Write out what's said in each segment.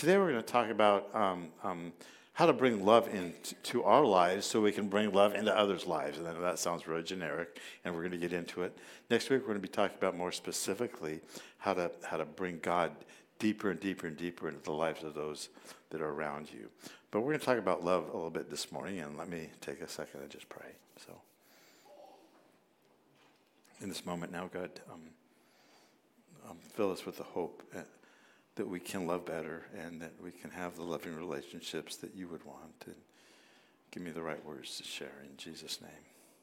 today we're going to talk about how to bring love into our lives so we can bring love into others' lives. And I know that sounds really generic, and we're going to get into it. Next week, we're going to be talking about more specifically how to bring God deeper and deeper and deeper into the lives of those that are around you. But we're going to talk about love a little bit this morning, and let me take a second and just pray. So, in this moment now, God, fill us with the hope that we can love better and that we can have the loving relationships that you would want. And give me the right words to share in Jesus' name.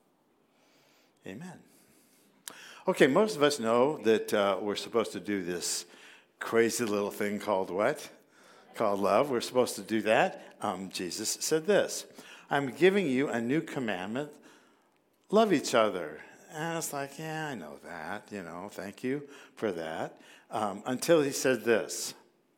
Amen. Okay, most of us know that we're supposed to do this crazy little thing called what? Called love. We're supposed to do that. Jesus said this, I'm giving you a new commandment. Love each other. And it's like, yeah, I know that, thank you for that. Until he said this,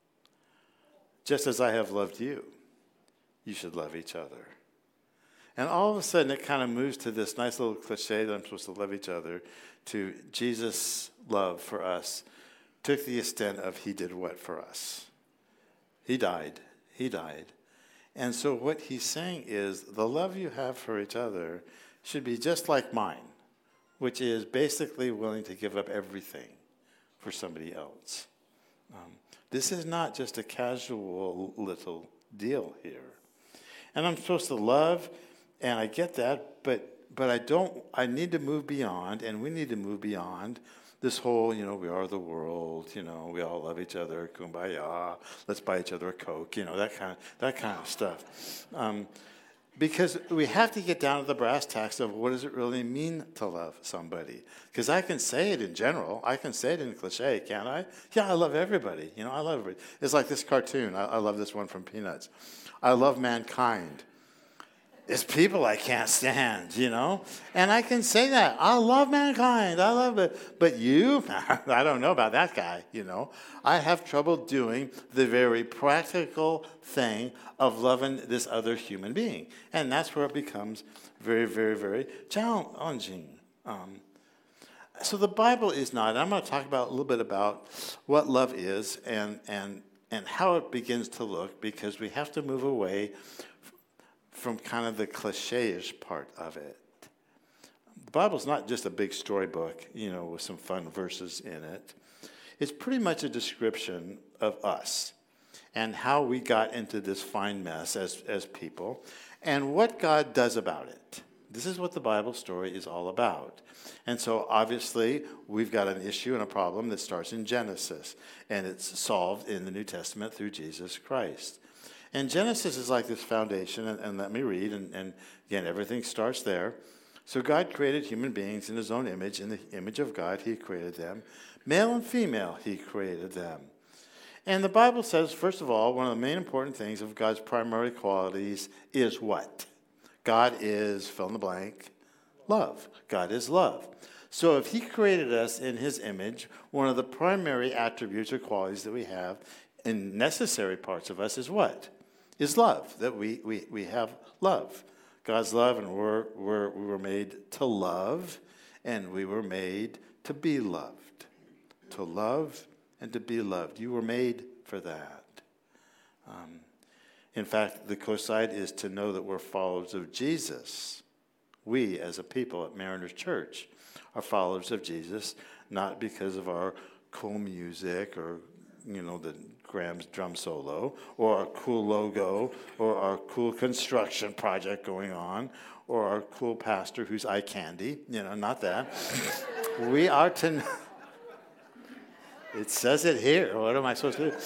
just as I have loved you, you should love each other. And all of a sudden it kind of moves to this nice little cliche that I'm supposed to love each other, to Jesus' love for us took the extent of he did what for us? He died. He died. And so what he's saying is the love you have for each other should be just like mine, which is basically willing to give up everything for somebody else. This is not just a casual little deal here. And I'm supposed to love, and I get that, but I need to move beyond, and we need to move beyond this whole, we are the world, we all love each other, kumbaya, let's buy each other a Coke, that kind of stuff. Because we have to get down to the brass tacks of what does it really mean to love somebody. Because I can say it in general. I can say it in cliche, can't I? Yeah, I love everybody. I love everybody. It's like this cartoon. I love this one from Peanuts. I love mankind. It's people I can't stand, And I can say that. I love mankind. I love it. But you, I don't know about that guy, I have trouble doing the very practical thing of loving this other human being. And that's where it becomes very, very, very challenging. So the Bible is not, and I'm going to talk about a little bit about what love is and how it begins to look, because we have to move away from kind of the cliche-ish part of it. The Bible's not just a big storybook, with some fun verses in it. It's pretty much a description of us and how we got into this fine mess as people and what God does about it. This is what the Bible story is all about. And so obviously we've got an issue and a problem that starts in Genesis, and it's solved in the New Testament through Jesus Christ. And Genesis is like this foundation, and let me read, and again, everything starts there. So God created human beings in his own image. In the image of God, he created them. Male and female, he created them. And the Bible says, first of all, one of the main important things of God's primary qualities is what? God is, fill in the blank, love. God is love. So if he created us in his image, one of the primary attributes or qualities that we have in necessary parts of us is what? Is love, that we have love. God's love, and we were made to love, and we were made to be loved. To love and to be loved. You were made for that. In fact, the co-side is to know that we're followers of Jesus. We, as a people at Mariners Church, are followers of Jesus, not because of our cool music or the Graham's drum solo, or our cool logo, or our cool construction project going on, or our cool pastor who's eye candy, not that. We are to, it says it here, what am I supposed to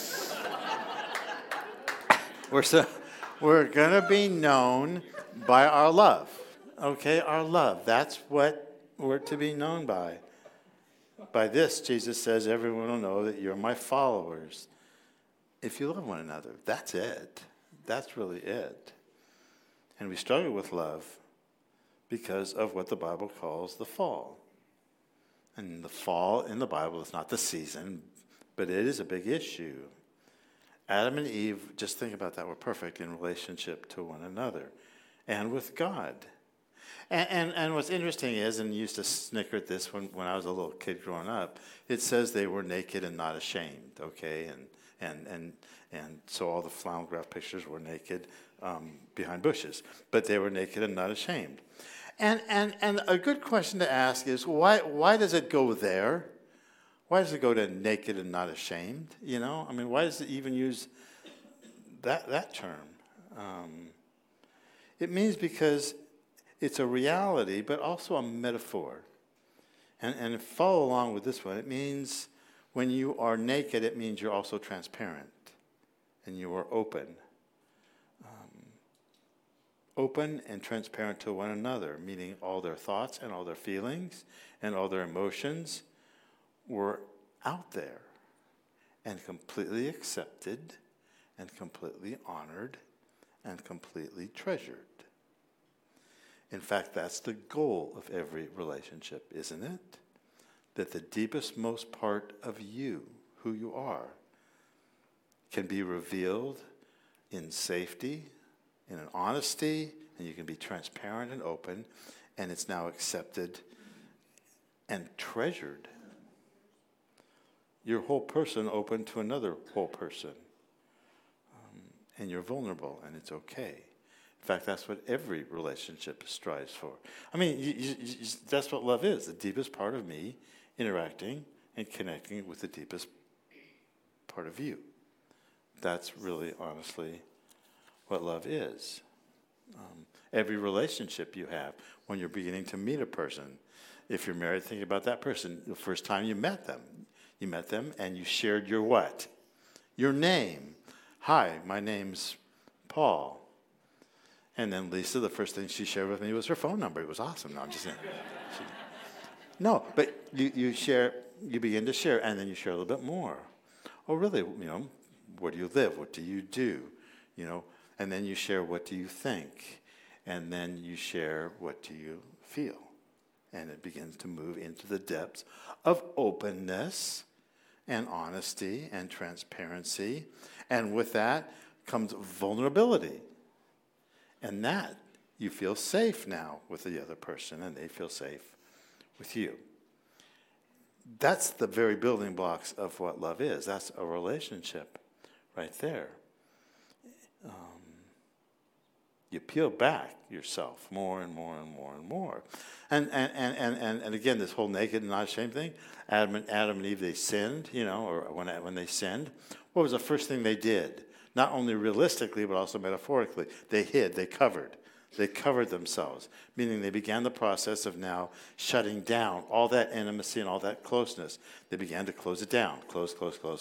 do? We're going to be known by our love, okay, our love. That's what we're to be known by. By this, Jesus says, everyone will know that you're my followers. If you love one another, that's it. That's really it. And we struggle with love because of what the Bible calls the fall. And the fall in the Bible is not the season, but it is a big issue. Adam and Eve, just think about that, were perfect in relationship to one another and with God. And what's interesting is, and used to snicker at this when I was a little kid growing up, it says they were naked and not ashamed, okay? And so all the flannel graph pictures were naked behind bushes, but they were naked and not ashamed. And a good question to ask is, why does it go there? Why does it go to naked and not ashamed? You know, I mean, why does it even use that term? It means because it's a reality, but also a metaphor. And follow along with this one. It means when you are naked, it means you're also transparent and you are open. Open and transparent to one another, meaning all their thoughts and all their feelings and all their emotions were out there and completely accepted and completely honored and completely treasured. In fact, that's the goal of every relationship, isn't it? That the deepest, most part of you, who you are, can be revealed in safety, in an honesty, and you can be transparent and open, and it's now accepted and treasured. Your whole person open to another whole person. And you're vulnerable, and it's okay. In fact, that's what every relationship strives for. I mean, that's what love is, the deepest part of me interacting and connecting with the deepest part of you. That's really, honestly, what love is. Every relationship you have, when you're beginning to meet a person, if you're married, think about that person. The first time you met them and you shared your what? Your name. Hi, my name's Paul. And then Lisa, the first thing she shared with me was her phone number. It was awesome. No, I'm just saying. No, but you begin to share, and then you share a little bit more. Oh, really? You know, where do you live? What do you do? You know, and then you share, what do you think? And then you share, what do you feel? And it begins to move into the depths of openness and honesty and transparency. And with that comes vulnerability. And that you feel safe now with the other person, and they feel safe with you. That's the very building blocks of what love is. That's a relationship right there. You peel back yourself more and more and more and more. And again, this whole naked and not ashamed thing, Adam and Eve, they sinned, you know, or when they sinned, what was the first thing they did? Not only realistically, but also metaphorically. They hid, they covered. They covered themselves, meaning they began the process of now shutting down all that intimacy and all that closeness. They began to close it down. Close.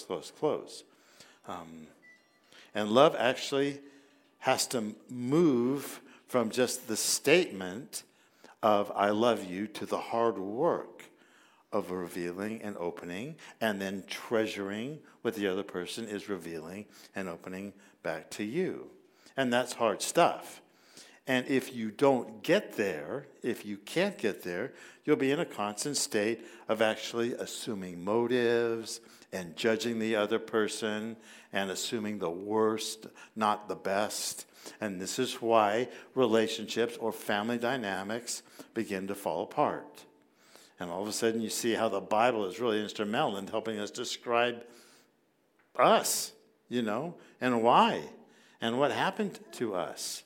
And love actually has to move from just the statement of I love you to the hard work of revealing and opening and then treasuring what the other person is revealing and opening back to you. And that's hard stuff. And if you don't get there, if you can't get there, you'll be in a constant state of actually assuming motives and judging the other person and assuming the worst, not the best. And this is why relationships or family dynamics begin to fall apart. And all of a sudden you see how the Bible is really instrumental in helping us describe us, you know, and why, and what happened to us.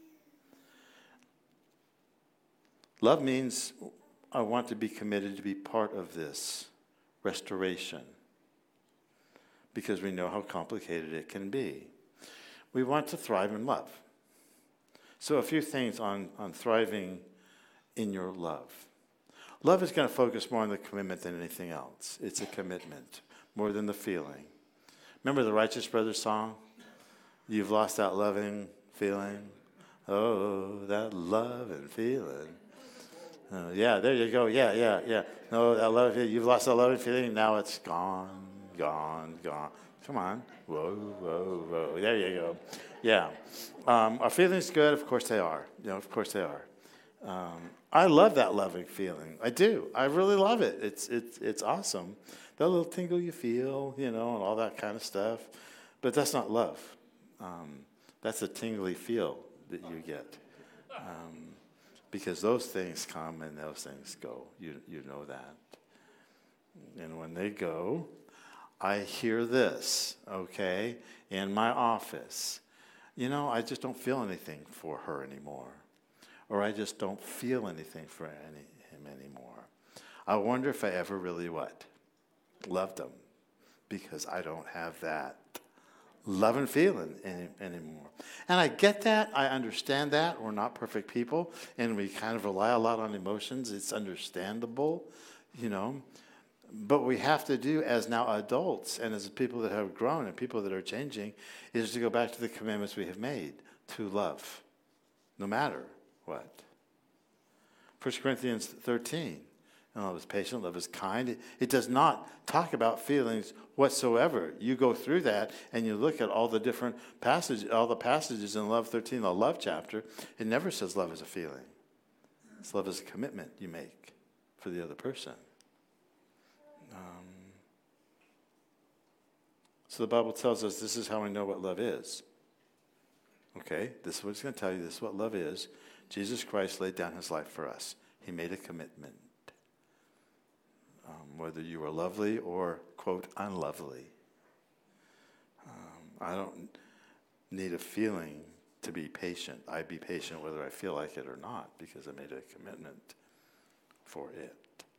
Love means I want to be committed to be part of this restoration because we know how complicated it can be. We want to thrive in love. So a few things on thriving in your love. Love is going to focus more on the commitment than anything else. It's a commitment more than the feeling. Remember the Righteous Brothers song? You've lost that loving feeling. Oh, that loving feeling. Yeah, there you go. Yeah. No, that love, you've lost that loving feeling. Now it's gone. Come on. Whoa. There you go. Yeah. Are feelings good? Of course they are. You know, of course they are. I love that loving feeling. I do. I really love it. It's awesome. That little tingle you feel, you know, and all that kind of stuff. But that's not love. That's a tingly feel that you get. Because those things come and those things go. You know that. And when they go, I hear this, okay, in my office. I just don't feel anything for her anymore. Or I just don't feel anything for him anymore. I wonder if I ever really what? Loved him. Because I don't have that love and feeling anymore. And I get that. I understand that. We're not perfect people. And we kind of rely a lot on emotions. It's understandable, But what we have to do as now adults and as people that have grown and people that are changing is to go back to the commandments we have made to love, no matter what. 1 Corinthians 13. Love is patient, love is kind. It does not talk about feelings whatsoever. You go through that and you look at all the different passages, all the passages in Love 13, the love chapter. It never says love is a feeling. It's love is a commitment you make for the other person. So the Bible tells us this is how we know what love is. Okay, this is what it's going to tell you. This is what love is. Jesus Christ laid down his life for us. He made a commitment. Whether you are lovely or, quote, unlovely. I don't need a feeling to be patient. I be patient whether I feel like it or not because I made a commitment for it.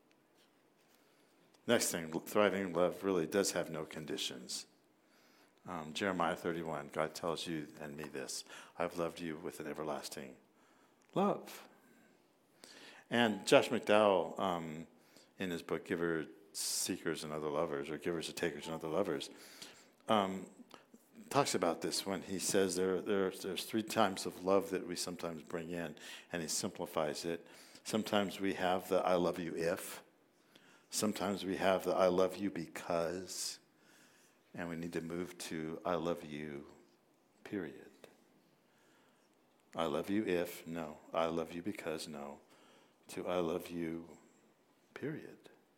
Next thing, thriving love really does have no conditions. Jeremiah 31, God tells you and me this, I've loved you with an everlasting love. And Josh McDowell, in his book, Givers, Seekers, and Other Lovers, or Givers, Takers, and Other Lovers, talks about this when he says there's 3 types of love that we sometimes bring in, and he simplifies it. Sometimes we have the I love you if. Sometimes we have the I love you because. And we need to move to I love you, period. I love you if, no. I love you because, no. To I love you, period.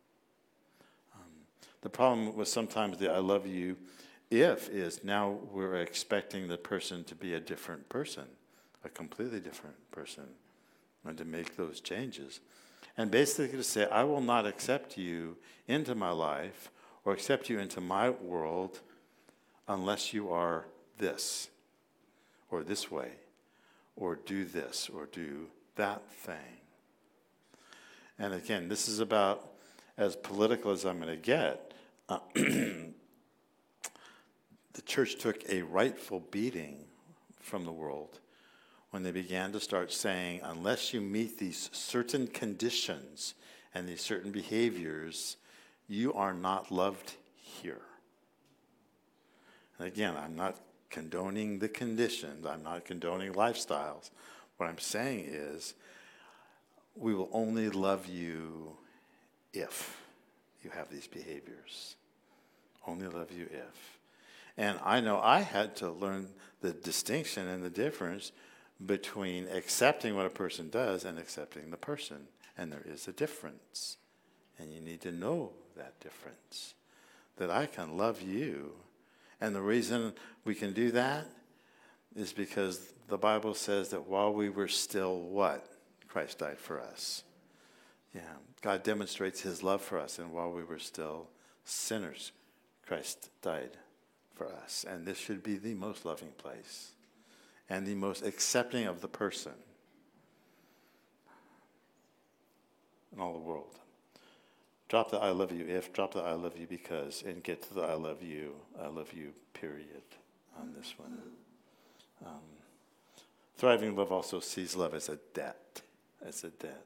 The problem with sometimes the I love you if is now we're expecting the person to be a different person, a completely different person, and to make those changes. And basically to say, I will not accept you into my life or accept you into my world unless you are this, or this way, or do this, or do that thing. And again, this is about as political as I'm going to get. The church took a rightful beating from the world when they began to start saying, unless you meet these certain conditions and these certain behaviors, you are not loved here. And again, I'm not condoning the conditions. I'm not condoning lifestyles. What I'm saying is, we will only love you if you have these behaviors. Only love you if. And I know I had to learn the distinction and the difference between accepting what a person does and accepting the person. And there is a difference. And you need to know that difference. That I can love you. And the reason we can do that is because the Bible says that while we were still what? Christ died for us. Yeah, God demonstrates his love for us. And while we were still sinners, Christ died for us. And this should be the most loving place and the most accepting of the person in all the world. Drop the I love you if, drop the I love you because, and get to the I love you period on this one. Thriving love also sees love as a debt. As a debt.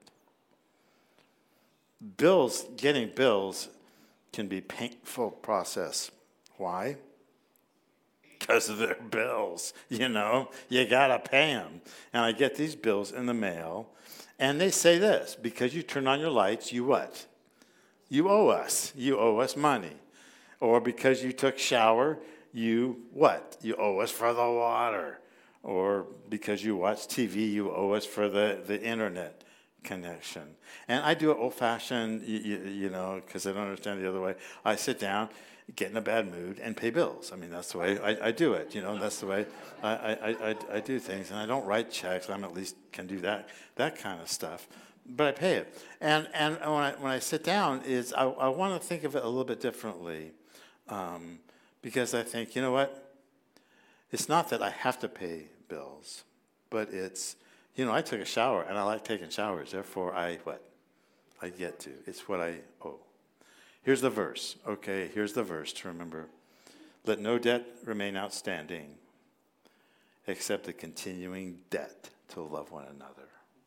Getting bills can be a painful process. Why? Because of their bills, you gotta pay them. And I get these bills in the mail, and they say this, because you turn on your lights, you what? You owe us. You owe us money. Or because you took shower, you what? You owe us for the water. Or because you watch TV, you owe us for the internet connection. And I do it old-fashioned, because I don't understand the other way. I sit down, get in a bad mood, and pay bills. I mean, that's the way I do it. That's the way I do things. And I don't write checks. I at least can do that kind of stuff. But I pay it. And when I sit down, I want to think of it a little bit differently. Because I think, you know what? It's not that I have to pay bills, but it's, I took a shower, and I like taking showers. Therefore, I get to. It's what I owe. Here's the verse. Okay, here's the verse to remember. Let no debt remain outstanding except the continuing debt to love one another.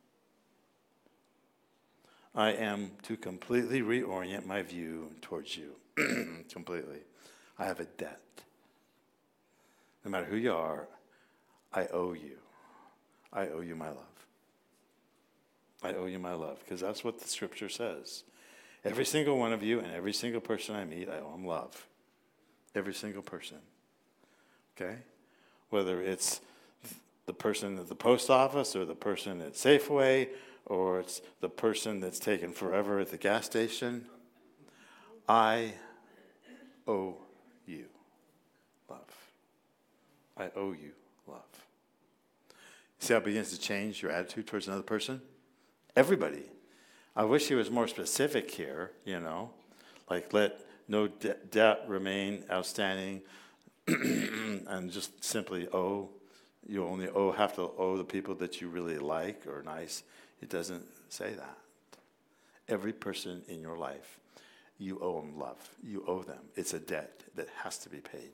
I am to completely reorient my view towards you. Completely. I have a debt. No matter who you are, I owe you. I owe you my love. I owe you my love, because that's what the scripture says. Every single one of you and every single person I meet, I owe them love. Every single person. Okay? Whether it's the person at the post office or the person at Safeway or it's the person that's taken forever at the gas station, I owe you love. I owe you love. See how it begins to change your attitude towards another person? Everybody. I wish he was more specific here, like let no debt remain outstanding and just simply owe. You only have to owe the people that you really like or nice. It doesn't say that. Every person in your life, you owe them love. You owe them. It's a debt that has to be paid.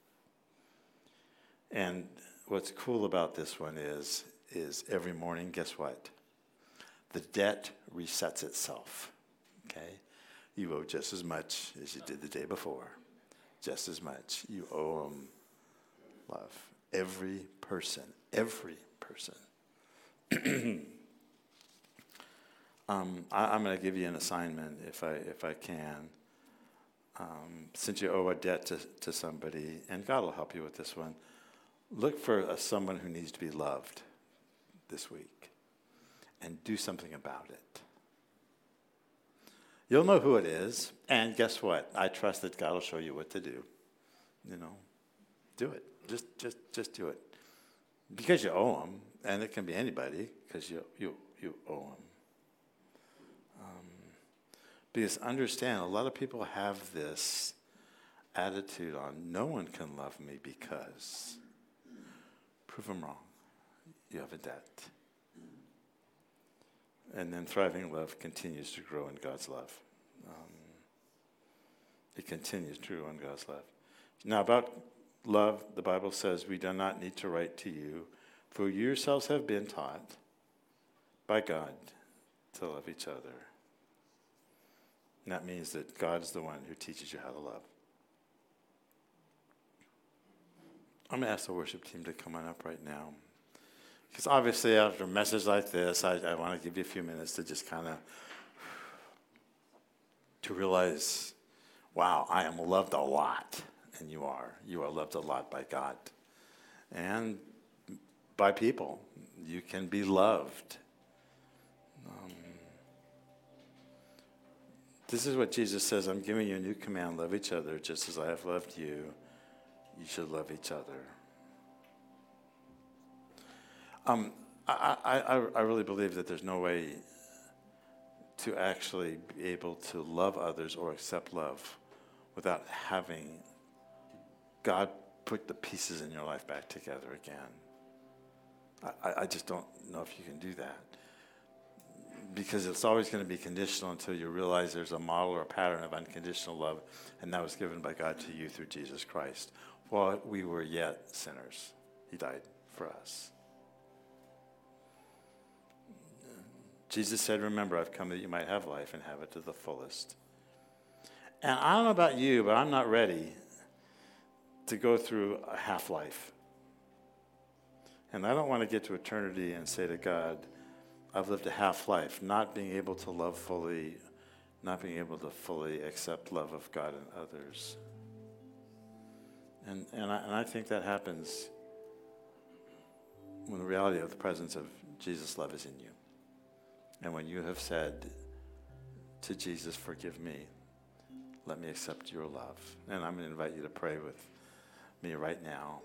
And what's cool about this one is every morning, guess what? The debt resets itself, okay? You owe just as much as you did the day before. Just as much. You owe them love. Every person. Every person. I'm going to give you an assignment if I can. Since you owe a debt to somebody, and God will help you with this one, look for someone who needs to be loved this week and do something about it. You'll know who it is, and guess what? I trust that God will show you what to do. Do it. Just do it. Because you owe them, and it can be anybody, because you owe them. Because understand, a lot of people have this attitude on, no one can love me because. Prove them wrong. You have a debt. And then thriving love continues to grow in God's love. It continues to grow in God's love. Now about love, the Bible says we do not need to write to you, for you yourselves have been taught by God to love each other. And that means that God is the one who teaches you how to love. I'm going to ask the worship team to come on up right now. Because obviously after a message like this, I want to give you a few minutes to just kind of to realize, wow, I am loved a lot. And you are. You are loved a lot by God. And by people. You can be loved. This is what Jesus says, I'm giving you a new command, love each other just as I have loved you. You should love each other. I really believe that there's no way to actually be able to love others or accept love without having God put the pieces in your life back together again. I just don't know if you can do that. Because it's always going to be conditional until you realize there's a model or a pattern of unconditional love, and that was given by God to you through Jesus Christ. While we were yet sinners, he died for us. Jesus said, remember, I've come that you might have life and have it to the fullest. And I don't know about you, but I'm not ready to go through a half-life. And I don't want to get to eternity and say to God, I've lived a half-life, not being able to love fully, not being able to fully accept love of God and others. And I think that happens when the reality of the presence of Jesus' love is in you. And when you have said to Jesus, forgive me, let me accept your love. And I'm going to invite you to pray with me right now.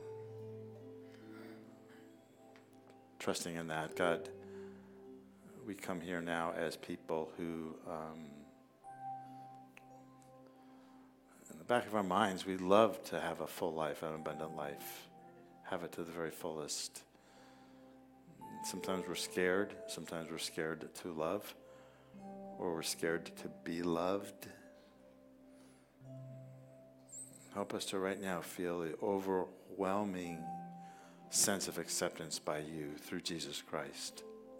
Trusting in that. God, we come here now as people who, and the the back of our minds, we love to have a full life, an abundant life, have it to the very fullest. Sometimes we're scared. Sometimes we're scared to love, or we're scared to be loved. Help us to right now feel the overwhelming sense of acceptance by you through Jesus Christ.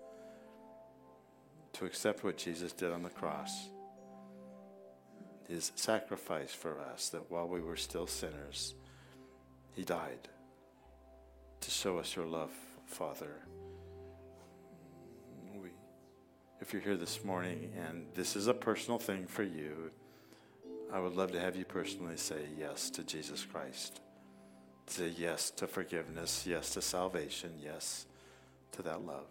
To accept what Jesus did on the cross, his sacrifice for us, that while we were still sinners, he died to show us your love, Father. If you're here this morning and this is a personal thing for you, I would love to have you personally say yes to Jesus Christ. Say yes to forgiveness, yes to salvation, yes to that love.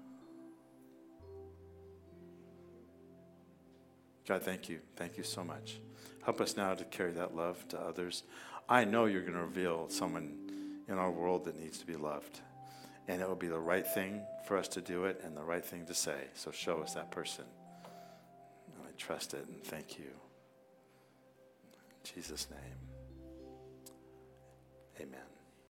God, thank you. Thank you so much. Help us now to carry that love to others. I know you're going to reveal someone in our world that needs to be loved. And it will be the right thing for us to do it and the right thing to say. So show us that person. And I trust it and thank you. In Jesus' name, amen.